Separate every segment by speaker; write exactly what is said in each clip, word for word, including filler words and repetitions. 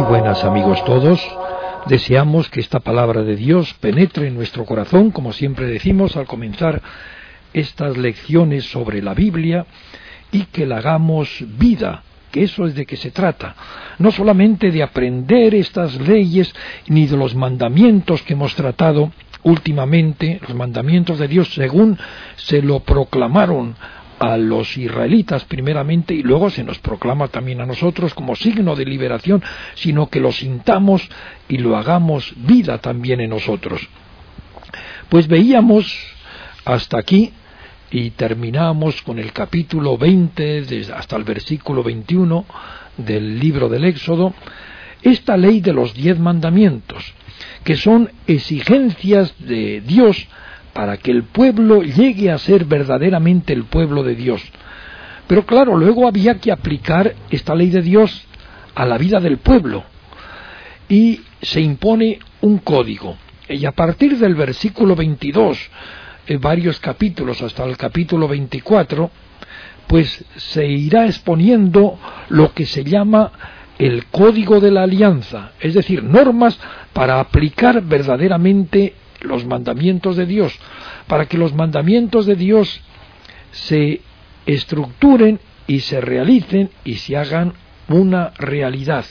Speaker 1: Muy buenas amigos todos, deseamos que esta palabra de Dios penetre en nuestro corazón, como siempre decimos al comenzar estas lecciones sobre la Biblia, y que la hagamos vida, que eso es de que se trata, no solamente de aprender estas leyes ni de los mandamientos que hemos tratado últimamente, los mandamientos de Dios según se lo proclamaron a los israelitas primeramente y luego se nos proclama también a nosotros como signo de liberación, sino que lo sintamos y lo hagamos vida también en nosotros. Pues veíamos hasta aquí y terminamos con el capítulo veinte desde hasta el versículo veintiuno del libro del Éxodo, esta ley de los diez mandamientos, que son exigencias de Dios para que el pueblo llegue a ser verdaderamente el pueblo de Dios. Pero claro, luego había que aplicar esta ley de Dios a la vida del pueblo, y se impone un código. Y a partir del versículo veintidós, eh, varios capítulos hasta el capítulo veinticuatro, pues se irá exponiendo lo que se llama el código de la alianza, es decir, normas para aplicar verdaderamente los mandamientos de Dios, para que los mandamientos de Dios se estructuren y se realicen y se hagan una realidad.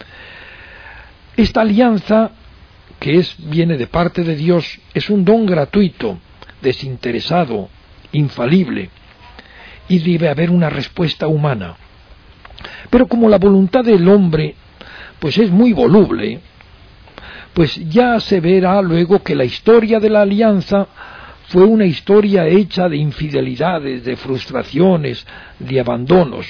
Speaker 1: Esta alianza, que es viene de parte de Dios, es un don gratuito, desinteresado, infalible, y debe haber una respuesta humana. Pero como la voluntad del hombre pues es muy voluble, pues ya se verá luego que la historia de la alianza fue una historia hecha de infidelidades, de frustraciones, de abandonos.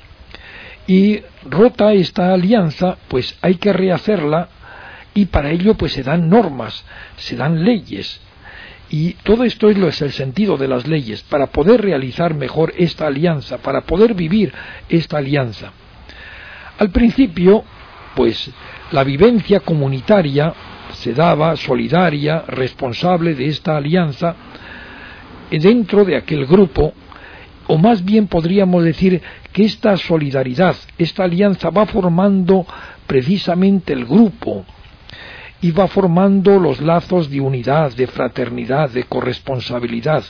Speaker 1: Y rota esta alianza, pues hay que rehacerla, y para ello pues se dan normas, se dan leyes. Y todo esto es, lo, es el sentido de las leyes, para poder realizar mejor esta alianza, para poder vivir esta alianza. Al principio, pues la vivencia comunitaria se daba solidaria, responsable de esta alianza dentro de aquel grupo, o más bien podríamos decir que esta solidaridad, esta alianza va formando precisamente el grupo y va formando los lazos de unidad, de fraternidad, de corresponsabilidad.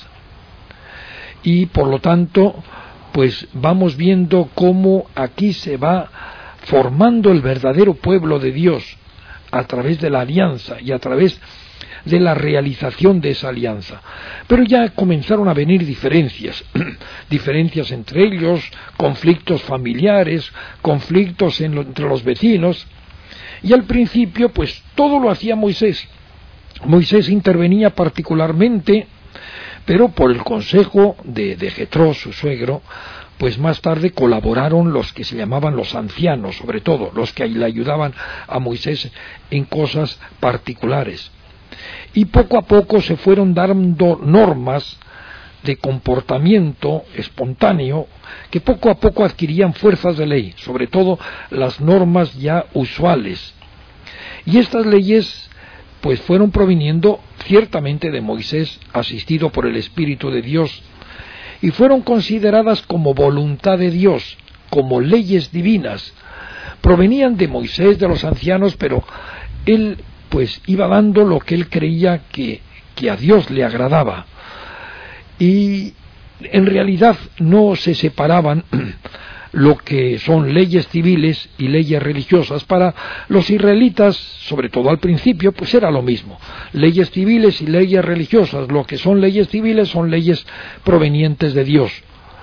Speaker 1: Y por lo tanto, pues vamos viendo cómo aquí se va formando el verdadero pueblo de Dios a través de la alianza y a través de la realización de esa alianza. Pero ya comenzaron a venir diferencias, diferencias entre ellos, conflictos familiares, conflictos en lo, entre los vecinos, y al principio pues todo lo hacía Moisés. Moisés intervenía particularmente, pero por el consejo de, de Jetró, su suegro, pues más tarde colaboraron los que se llamaban los ancianos, sobre todo, los que le ayudaban a Moisés en cosas particulares. Y poco a poco se fueron dando normas de comportamiento espontáneo que poco a poco adquirían fuerzas de ley, sobre todo las normas ya usuales. Y estas leyes pues fueron proviniendo ciertamente de Moisés, asistido por el Espíritu de Dios, y fueron consideradas como voluntad de Dios, como leyes divinas. Provenían de Moisés, de los ancianos, pero él pues iba dando lo que él creía que, que a Dios le agradaba. Y en realidad no se separaban lo que son leyes civiles y leyes religiosas. Para los israelitas, sobre todo al principio, pues era lo mismo. Leyes civiles y leyes religiosas. Lo que son leyes civiles son leyes provenientes de Dios.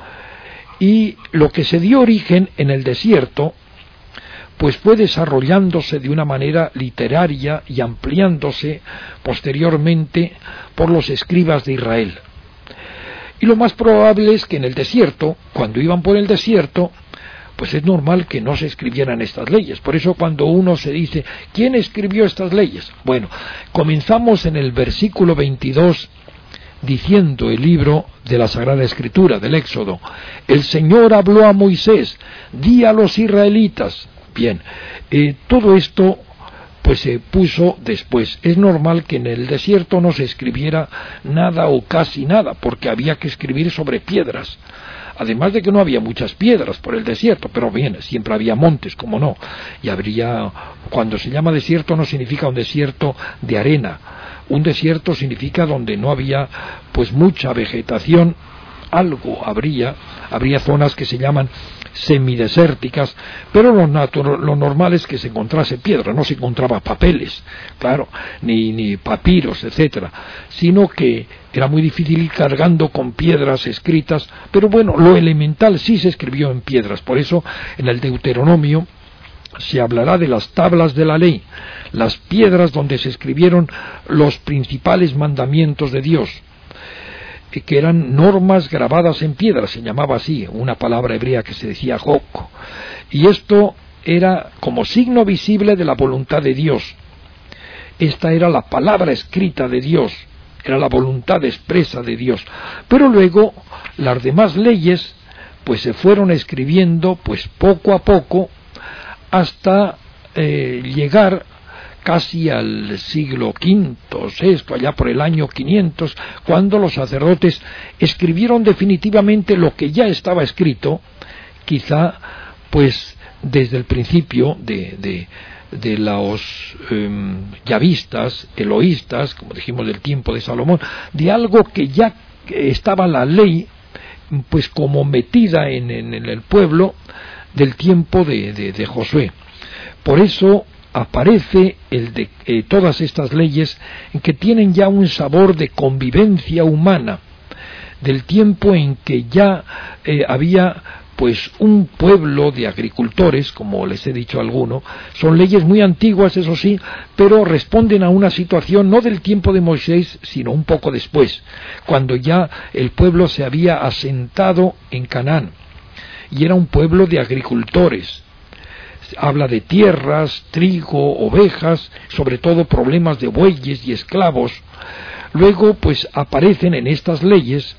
Speaker 1: Y lo que se dio origen en el desierto, pues fue desarrollándose de una manera literaria y ampliándose posteriormente por los escribas de Israel. Y lo más probable es que en el desierto, cuando iban por el desierto, pues es normal que no se escribieran estas leyes. Por eso cuando uno se dice, ¿quién escribió estas leyes? Bueno, comenzamos en el versículo veintidós diciendo el libro de la Sagrada Escritura, del Éxodo: el Señor habló a Moisés, di a los israelitas. Bien, eh, todo esto pues se puso después. Es normal que en el desierto no se escribiera nada o casi nada, porque había que escribir sobre piedras. Además de que no había muchas piedras por el desierto, pero bien, siempre había montes, como no. Y habría, cuando se llama desierto no significa un desierto de arena. Un desierto significa donde no había pues mucha vegetación. Algo habría, habría zonas que se llaman semidesérticas, pero lo, natural, lo normal es que se encontrase piedra, no se encontraba papeles, claro, ni, ni papiros, etcétera, sino que era muy difícil ir cargando con piedras escritas, pero bueno, lo elemental sí se escribió en piedras. Por eso en el Deuteronomio se hablará de las tablas de la ley, las piedras donde se escribieron los principales mandamientos de Dios, que eran normas grabadas en piedra, se llamaba así, una palabra hebrea que se decía jok, y esto era como signo visible de la voluntad de Dios. Esta era la palabra escrita de Dios, era la voluntad expresa de Dios. Pero luego las demás leyes pues se fueron escribiendo pues poco a poco hasta eh, llegar casi al siglo quinto, sexto, allá por el año quinientos, cuando los sacerdotes escribieron definitivamente lo que ya estaba escrito, quizá pues desde el principio de, de, de los eh, yavistas, eloístas, como dijimos del tiempo de Salomón, de algo que ya estaba la ley pues como metida en, en, en el pueblo del tiempo de, de, de Josué. Por eso aparece el de eh, todas estas leyes que tienen ya un sabor de convivencia humana, del tiempo en que ya eh, había pues un pueblo de agricultores, como les he dicho a alguno. Son leyes muy antiguas, eso sí, pero responden a una situación no del tiempo de Moisés, sino un poco después, cuando ya el pueblo se había asentado en Canaán, y era un pueblo de agricultores. Habla de tierras, trigo, ovejas, sobre todo problemas de bueyes y esclavos. Luego, pues aparecen en estas leyes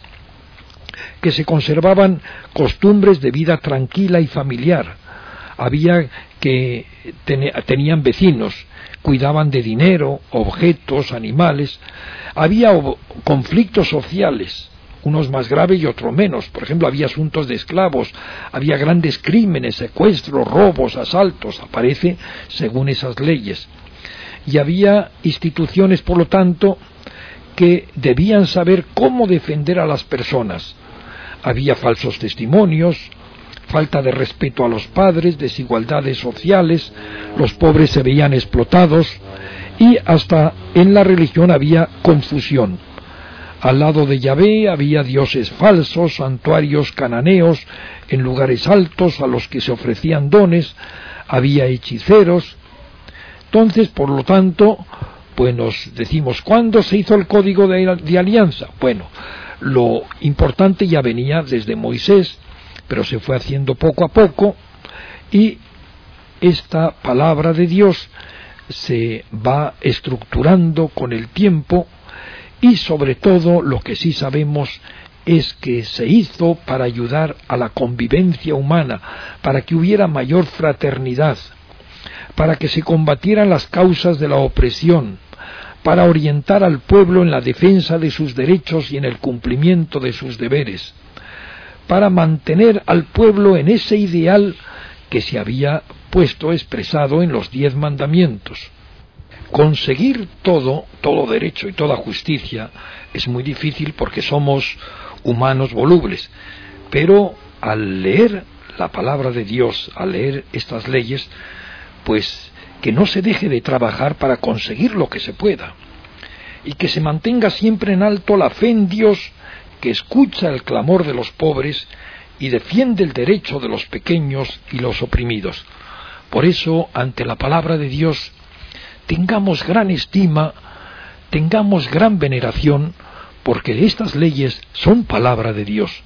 Speaker 1: que se conservaban costumbres de vida tranquila y familiar. Había que ten, tenían vecinos, cuidaban de dinero, objetos, animales. Había conflictos sociales, unos más graves y otros menos. Por ejemplo, había asuntos de esclavos, había grandes crímenes, secuestros, robos, asaltos, aparece según esas leyes. Y había instituciones, por lo tanto, que debían saber cómo defender a las personas. Había falsos testimonios, falta de respeto a los padres, desigualdades sociales, los pobres se veían explotados, y hasta en la religión había confusión. Al lado de Yahvé había dioses falsos, santuarios cananeos en lugares altos a los que se ofrecían dones, había hechiceros. Entonces, por lo tanto, pues nos decimos, ¿cuándo se hizo el código de, de alianza? Bueno, lo importante ya venía desde Moisés, pero se fue haciendo poco a poco, y esta palabra de Dios se va estructurando con el tiempo. Y sobre todo lo que sí sabemos es que se hizo para ayudar a la convivencia humana, para que hubiera mayor fraternidad, para que se combatieran las causas de la opresión, para orientar al pueblo en la defensa de sus derechos y en el cumplimiento de sus deberes, para mantener al pueblo en ese ideal que se había puesto expresado en los diez mandamientos. Conseguir todo, todo derecho y toda justicia es muy difícil porque somos humanos volubles, pero al leer la palabra de Dios, al leer estas leyes, pues que no se deje de trabajar para conseguir lo que se pueda, y que se mantenga siempre en alto la fe en Dios, que escucha el clamor de los pobres y defiende el derecho de los pequeños y los oprimidos. Por eso, ante la palabra de Dios, tengamos gran estima, tengamos gran veneración, porque estas leyes son palabra de Dios.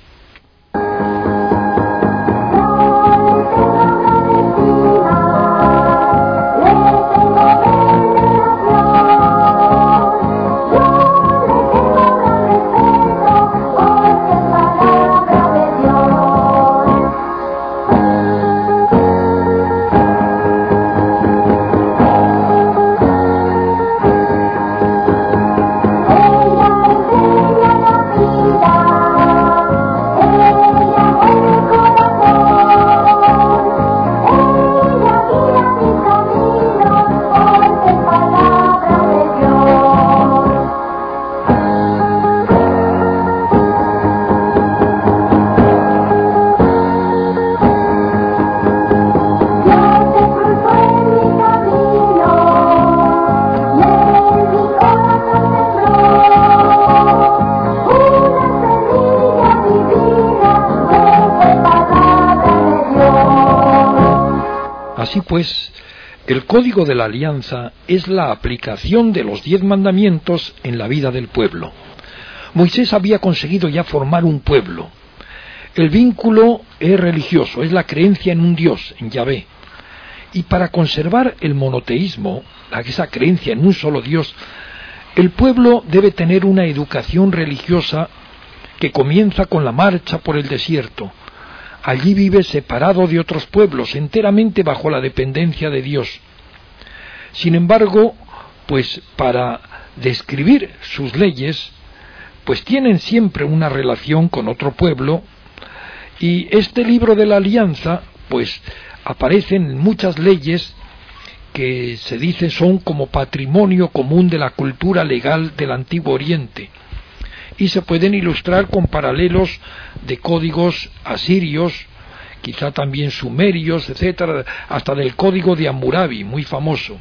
Speaker 1: Así pues, el Código de la Alianza es la aplicación de los diez mandamientos en la vida del pueblo. Moisés había conseguido ya formar un pueblo. El vínculo es religioso, es la creencia en un Dios, en Yahvé. Y para conservar el monoteísmo, esa creencia en un solo Dios, el pueblo debe tener una educación religiosa que comienza con la marcha por el desierto. Allí vive separado de otros pueblos, enteramente bajo la dependencia de Dios. Sin embargo, pues para describir sus leyes, pues tienen siempre una relación con otro pueblo, y este libro de la Alianza, pues aparecen muchas leyes que se dice son como patrimonio común de la cultura legal del Antiguo Oriente, y se pueden ilustrar con paralelos de códigos asirios, quizá también sumerios, etcétera, hasta del código de Hammurabi, muy famoso.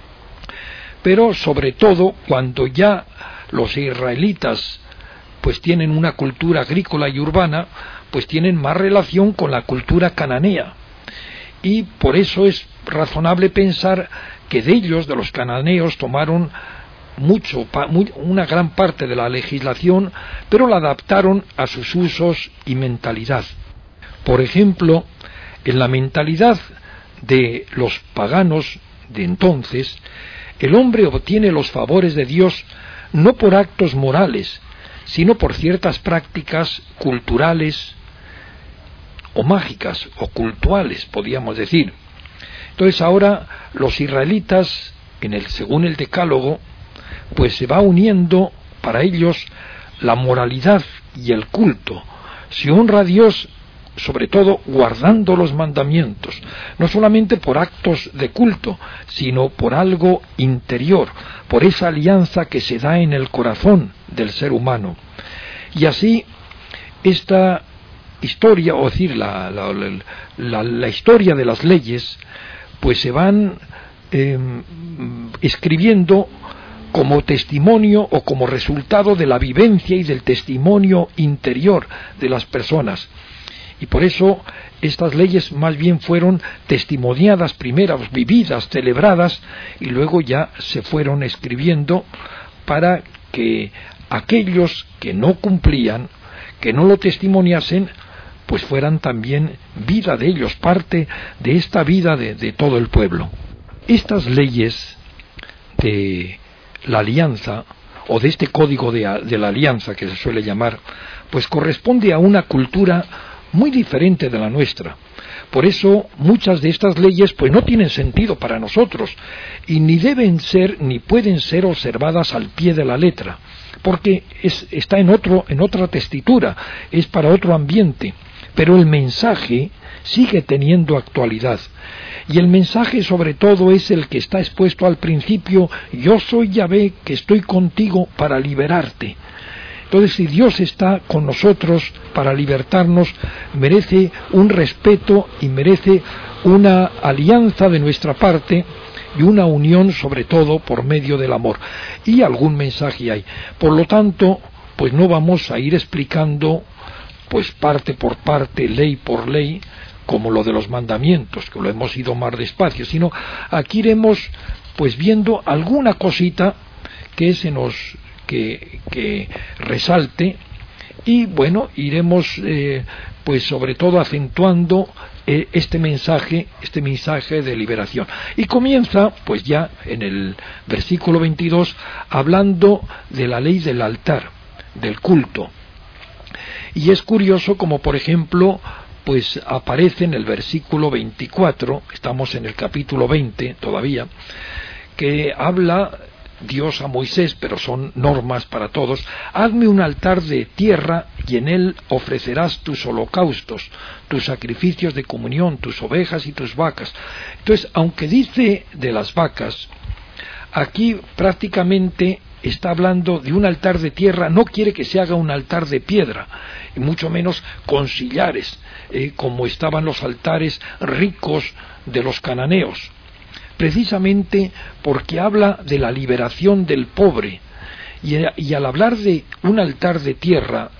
Speaker 1: Pero sobre todo cuando ya los israelitas pues tienen una cultura agrícola y urbana, pues tienen más relación con la cultura cananea, y por eso es razonable pensar que de ellos, de los cananeos, tomaron mucho, una gran parte de la legislación, pero la adaptaron a sus usos y mentalidad. Por ejemplo, en la mentalidad de los paganos de entonces, el hombre obtiene los favores de Dios no por actos morales, sino por ciertas prácticas culturales o mágicas o cultuales, podríamos decir. Entonces ahora los israelitas, en el, según el Decálogo, pues se va uniendo para ellos la moralidad y el culto. Se honra a Dios sobre todo guardando los mandamientos, no solamente por actos de culto, sino por algo interior, por esa alianza que se da en el corazón del ser humano. Y así esta historia, o decir, la, la, la, la historia de las leyes, pues se van eh, escribiendo como testimonio o como resultado de la vivencia y del testimonio interior de las personas. Y por eso estas leyes más bien fueron testimoniadas primero, vividas, celebradas, y luego ya se fueron escribiendo para que aquellos que no cumplían, que no lo testimoniasen, pues fueran también vida de ellos, parte de esta vida de, de todo el pueblo. Estas leyes de la alianza, o de este código de, de la alianza que se suele llamar, pues corresponde a una cultura muy diferente de la nuestra. Por eso muchas de estas leyes pues no tienen sentido para nosotros, y ni deben ser ni pueden ser observadas al pie de la letra, porque es, está en otro, en otra tesitura, es para otro ambiente, pero el mensaje sigue teniendo actualidad. Y el mensaje sobre todo es el que está expuesto al principio: yo soy Yahvé, que estoy contigo para liberarte. Entonces, si Dios está con nosotros para libertarnos, merece un respeto y merece una alianza de nuestra parte y una unión, sobre todo por medio del amor. Y algún mensaje hay. Por lo tanto, pues no vamos a ir explicando pues parte por parte, ley por ley, como lo de los mandamientos, que lo hemos ido más despacio, sino aquí iremos pues viendo alguna cosita que se nos que, que resalte, y bueno, iremos eh, pues sobre todo acentuando eh, este mensaje, este mensaje de liberación. Y comienza pues ya en el versículo veintidós hablando de la ley del altar, del culto. Y es curioso como por ejemplo pues aparece en el versículo veinticuatro, estamos en el capítulo veinte todavía, que habla Dios a Moisés, pero son normas para todos: hazme un altar de tierra y en él ofrecerás tus holocaustos, tus sacrificios de comunión, tus ovejas y tus vacas. Entonces, aunque dice de las vacas, aquí prácticamente está hablando de un altar de tierra, no quiere que se haga un altar de piedra, y mucho menos con sillares, eh, como estaban los altares ricos de los cananeos, precisamente porque habla de la liberación del pobre, y, y al hablar de un altar de tierra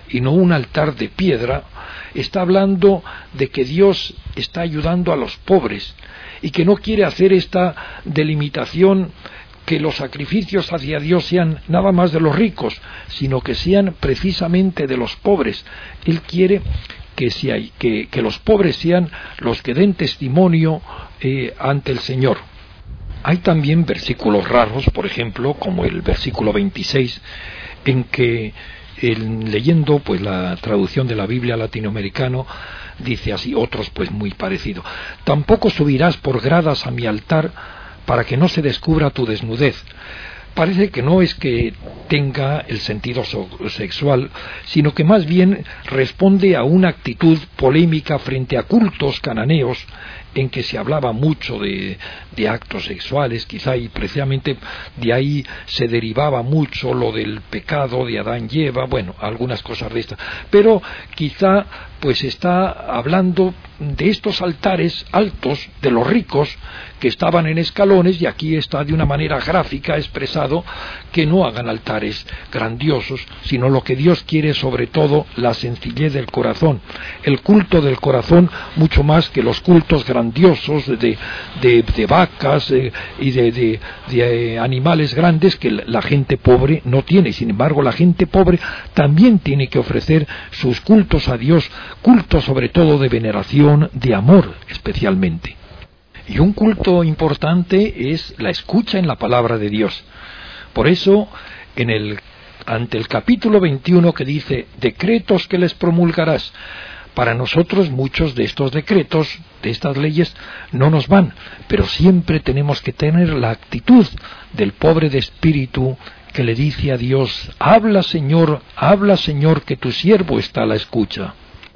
Speaker 1: y no un altar de piedra, está hablando de que Dios está ayudando a los pobres y que no quiere hacer esta delimitación que los sacrificios hacia Dios sean nada más de los ricos, sino que sean precisamente de los pobres. Él quiere que, si hay, que, que los pobres sean los que den testimonio eh, ante el Señor. Hay también versículos raros, por ejemplo, como el versículo veintiséis, en que, el, leyendo pues la traducción de la Biblia latinoamericano, dice así, otros pues muy parecido: tampoco subirás por gradas a mi altar para que no se descubra tu desnudez. Parece que no es que tenga el sentido so- sexual, sino que más bien responde a una actitud polémica frente a cultos cananeos en que se hablaba mucho de, de actos sexuales, quizá, y precisamente de ahí se derivaba mucho lo del pecado de Adán y Eva, bueno, algunas cosas de estas. Pero quizá pues está hablando de estos altares altos de los ricos que estaban en escalones, y aquí está de una manera gráfica expresado que no hagan altares grandiosos, sino lo que Dios quiere, sobre todo la sencillez del corazón, el culto del corazón, mucho más que los cultos grandiosos de, de, de vacas eh, y de, de, de animales grandes que la gente pobre no tiene. Sin embargo, la gente pobre también tiene que ofrecer sus cultos a Dios, cultos sobre todo de veneración, de amor especialmente. Y un culto importante es la escucha en la palabra de Dios. Por eso, en el, ante el capítulo veintiuno que dice, decretos que les promulgarás, para nosotros muchos de estos decretos, de estas leyes, no nos van, pero siempre tenemos que tener la actitud del pobre de espíritu que le dice a Dios, habla Señor, habla Señor, que tu siervo está a la escucha.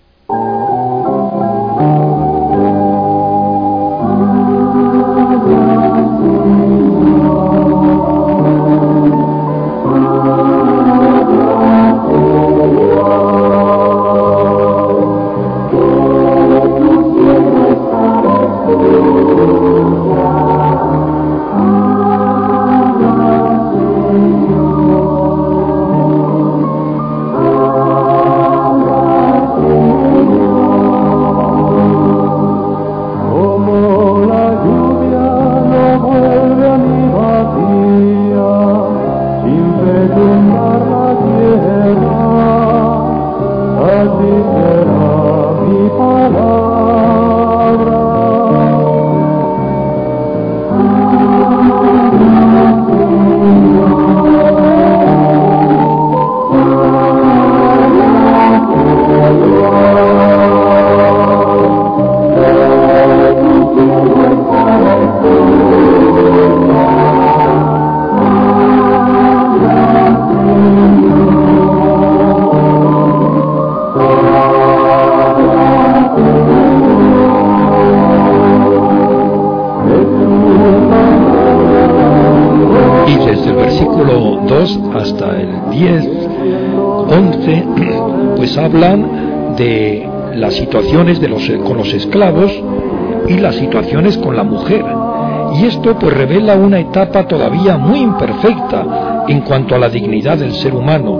Speaker 1: Hasta el diez, once, pues hablan de las situaciones de los, con los esclavos y las situaciones con la mujer. Y esto pues revela una etapa todavía muy imperfecta en cuanto a la dignidad del ser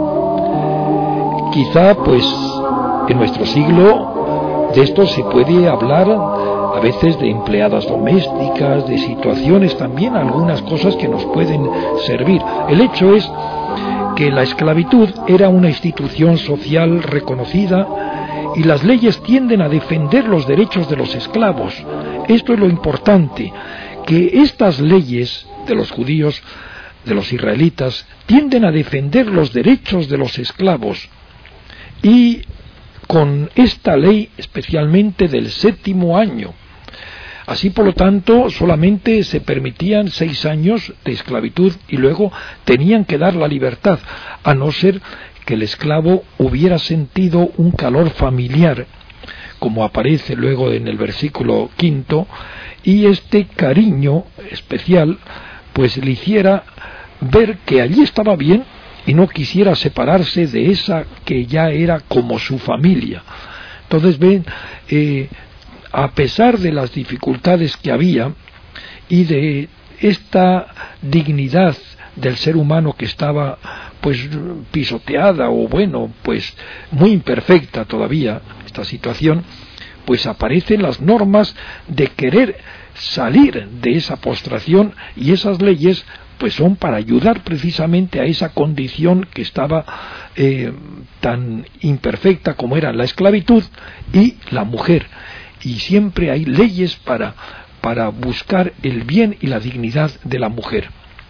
Speaker 1: humano. Quizá pues en nuestro siglo de esto se puede hablar a veces de empleadas domésticas, de situaciones también, algunas cosas que nos pueden servir. El hecho es que la esclavitud era una institución social reconocida y las leyes tienden a defender los derechos de los esclavos. Esto es lo importante, que estas leyes de los judíos, de los israelitas, tienden a defender los derechos de los esclavos. Y con esta ley especialmente del séptimo año. Así, por lo tanto, solamente se permitían seis años de esclavitud y luego tenían que dar la libertad, a no ser que el esclavo hubiera sentido un calor familiar, como aparece luego en el versículo quinto, y este cariño especial pues le hiciera ver que allí estaba bien y no quisiera separarse de esa que ya era como su familia. Entonces ven, eh, a pesar de las dificultades que había y de esta dignidad del ser humano que estaba pues pisoteada o bueno, pues muy imperfecta todavía esta situación, pues aparecen las normas de querer salir de esa postración, y esas leyes pues son para ayudar precisamente a esa condición que estaba eh, tan imperfecta como era la esclavitud y la mujer, y siempre hay leyes para, para buscar el bien y la dignidad de la mujer.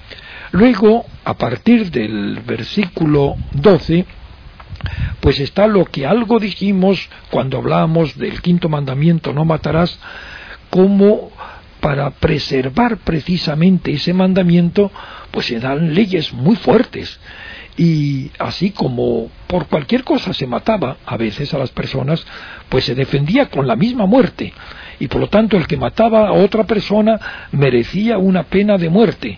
Speaker 1: Luego, a partir del versículo doce, pues está lo que algo dijimos cuando hablábamos del quinto mandamiento, no matarás, como para preservar precisamente ese mandamiento, pues se dan leyes muy fuertes. Y así como por cualquier cosa se mataba a veces a las personas, pues se defendía con la misma muerte, y por lo tanto el que mataba a otra persona merecía una pena de muerte.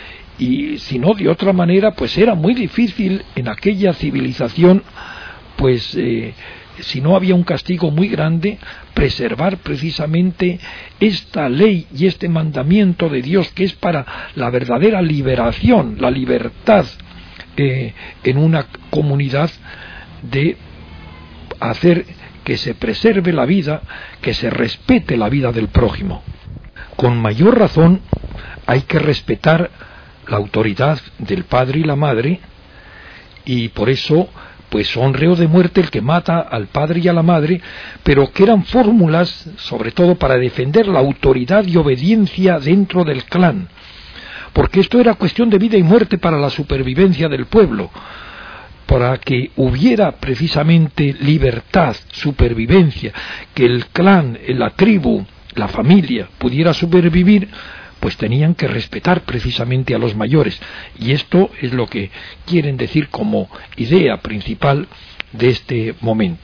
Speaker 1: Y si no, de otra manera, pues era muy difícil en aquella civilización, pues eh, si no había un castigo muy grande, preservar precisamente esta ley y este mandamiento de Dios, que es para la verdadera liberación, la libertad eh, en una comunidad, de hacer que se preserve la vida, que se respete la vida del prójimo. Con mayor razón hay que respetar la autoridad del padre y la madre, y por eso pues son reo de muerte el que mata al padre y a la madre, pero que eran fórmulas sobre todo para defender la autoridad y obediencia dentro del clan, porque esto era cuestión de vida y muerte para la supervivencia del pueblo. Para que hubiera precisamente libertad, supervivencia, que el clan, la tribu, la familia pudiera sobrevivir, pues tenían que respetar precisamente a los mayores, y esto es lo que quieren decir como idea principal de este momento.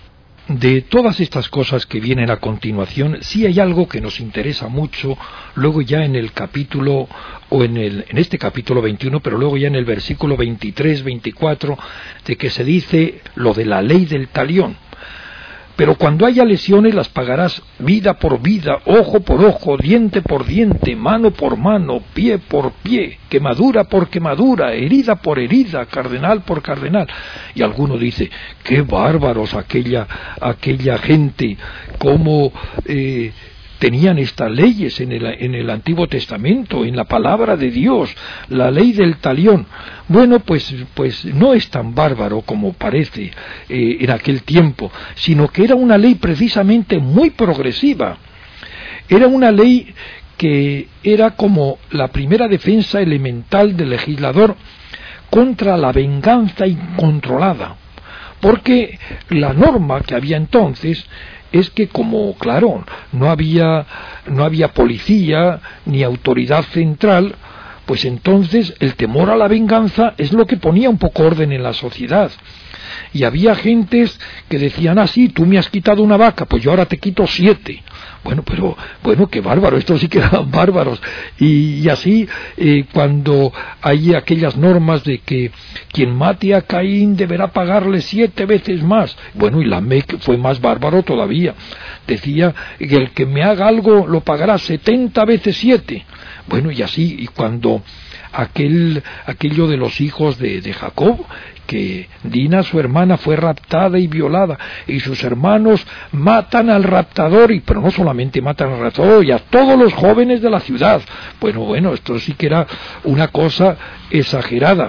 Speaker 1: De todas estas cosas que vienen a continuación, sí hay algo que nos interesa mucho, luego ya en el capítulo, o en, el, en este capítulo veintiuno, pero luego ya en el versículo veintitrés, veinticuatro, de que se dice lo de la ley del talión. Pero cuando haya lesiones las pagarás vida por vida, ojo por ojo, diente por diente, mano por mano, pie por pie, quemadura por quemadura, herida por herida, cardenal por cardenal. Y alguno dice, qué bárbaros aquella, aquella gente, cómo eh, tenían estas leyes en el, en el Antiguo Testamento, en la palabra de Dios, la ley del talión. Bueno, pues, pues no es tan bárbaro como parece eh, en aquel tiempo, sino que era una ley precisamente muy progresiva. Era una ley que era como la primera defensa elemental del legislador contra la venganza incontrolada, porque la norma que había entonces es que, como claro, no había, no había policía ni autoridad central, pues entonces el temor a la venganza es lo que ponía un poco orden en la sociedad. Y había gentes que decían, ah, sí, tú me has quitado una vaca, pues yo ahora te quito siete. Bueno, pero, bueno, qué bárbaro, estos sí que eran bárbaros. Y, y así, eh, cuando hay aquellas normas de que quien mate a Caín deberá pagarle siete veces más. Bueno, y Lamec fue más bárbaro todavía. Decía que el que me haga algo lo pagará setenta veces siete. Bueno, y así, y cuando aquel, aquello de los hijos de, de Jacob, que Dina, su hermana, fue raptada y violada, y sus hermanos matan al raptador, y pero no solamente matan al raptador, y a todos los jóvenes de la ciudad. Bueno, bueno, esto sí que era una cosa exagerada.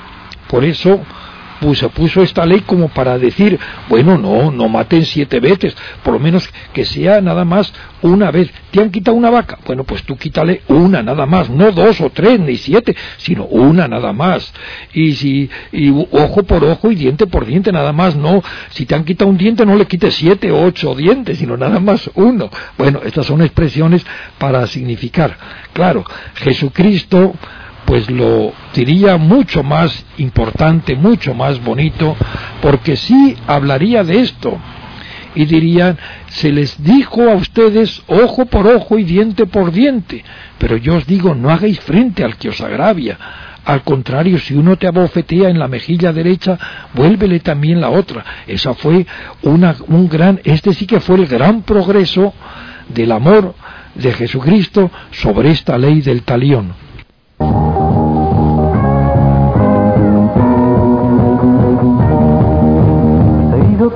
Speaker 1: Por eso pues se puso esta ley como para decir, bueno, no, no maten siete veces, por lo menos que sea nada más una vez. ¿Te han quitado una vaca? Bueno, pues tú quítale una nada más, no dos o tres ni siete, sino una nada más. Y si y ojo por ojo y diente por diente nada más, no, si te han quitado un diente no le quites siete o ocho dientes, sino nada más uno. Bueno, estas son expresiones para significar. Claro, Jesucristo pues lo diría mucho más importante, mucho más bonito, porque sí hablaría de esto, y dirían, se les dijo a ustedes ojo por ojo y diente por diente, pero yo os digo, no hagáis frente al que os agravia. Al contrario, si uno te abofetea en la mejilla derecha, vuélvele también la otra. Esa fue una, un gran, este sí que fue el gran progreso del amor de Jesucristo sobre esta ley del talión.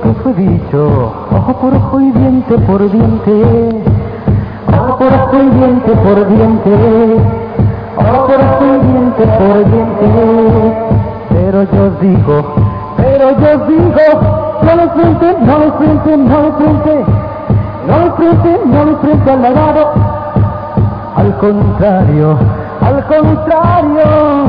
Speaker 2: que fue dicho, ojo por ojo y diente por diente, ojo por ojo y diente por diente, ojo por ojo y diente por diente. Pero yo digo, pero yo digo, no le frente, no le frente, no le frente, no le frente, no le frente al malvado. Al contrario, al contrario.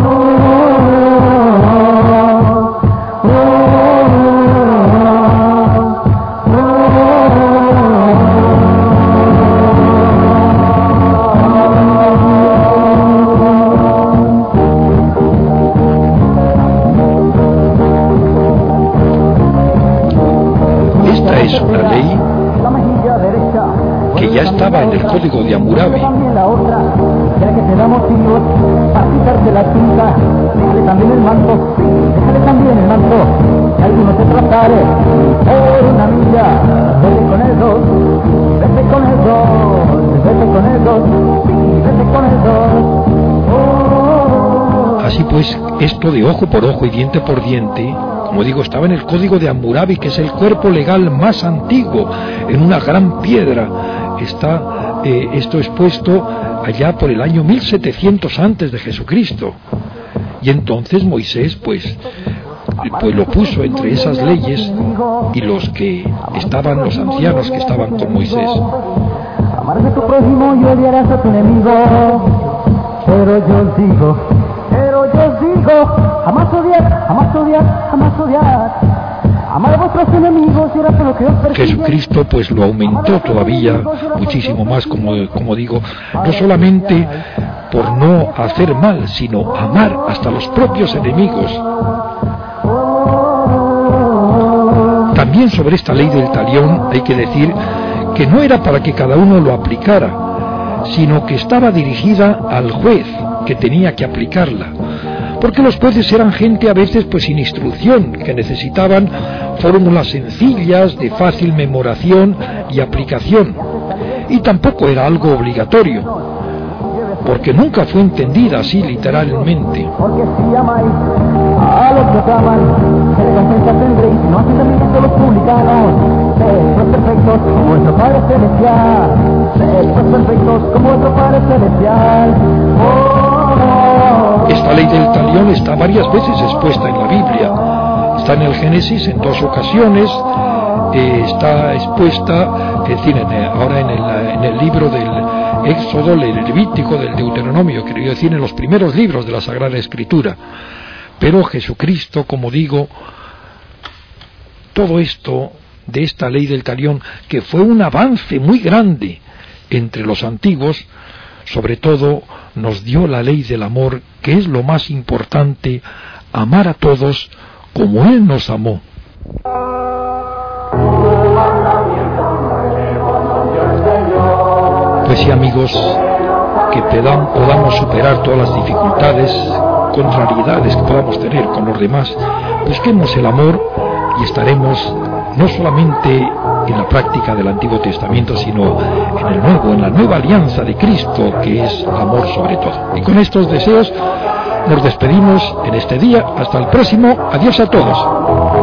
Speaker 1: Esta es una ley que ya estaba en el Código de Hammurabi.
Speaker 2: Ya que te damos hijos, para quitarte la cinta, déjale también el manto, déjale también el manto, que alguno te tratare por una milla, vete con el dos, vete con el dos, vete con el dos, vete con el dos. Oh.
Speaker 1: Así pues, esto de ojo por ojo y diente por diente, como digo, estaba en el Código de Hammurabi, que es el cuerpo legal más antiguo, en una gran piedra. Está eh, esto expuesto allá por el año mil setecientos antes de Jesucristo. Y entonces Moisés pues, pues lo puso entre esas leyes y los que estaban, los ancianos que estaban con Moisés.
Speaker 2: Amarás a tu prójimo y odiarás a tu enemigo. Pero yo digo, pero yo digo, jamás odiar, jamás odiar, jamás odiar. Amar a vuestros enemigos y harás lo que os persigue.
Speaker 1: Jesucristo pues lo aumentó todavía muchísimo más, como, como digo, no solamente por no hacer mal, sino amar hasta los propios enemigos. También sobre esta ley del talión hay que decir que no era para que cada uno lo aplicara, sino que estaba dirigida al juez que tenía que aplicarla. Porque los jueces eran gente a veces pues sin instrucción, que necesitaban fórmulas sencillas, de fácil memoración y aplicación. Y tampoco era algo obligatorio, porque nunca fue entendida así literalmente.
Speaker 2: Porque si amáis a los que os aman, que recompensa tendréis, no así también a los publicanos. Sed perfectos como vuestro Padre Celestial, sed perfectos como vuestro Padre Celestial. Oh.
Speaker 1: Esta ley del talión está varias veces expuesta en la Biblia. Está en el Génesis en dos ocasiones, eh, está expuesta, es decir, en, ahora en el, en el libro del Éxodo, del Levítico, del Deuteronomio, quiero decir, en los primeros libros de la Sagrada Escritura. Pero Jesucristo, como digo, todo esto de esta ley del talión, que fue un avance muy grande entre los antiguos, sobre todo nos dio la ley del amor, que es lo más importante, amar a todos como Él nos amó. Pues sí, amigos, que pedam, podamos superar todas las dificultades, contrariedades que podamos tener con los demás, busquemos el amor y estaremos no solamente en la práctica del Antiguo Testamento, sino en el nuevo, en la nueva alianza de Cristo, que es amor sobre todo. Y con estos deseos nos despedimos en este día. Hasta el próximo. Adiós a todos.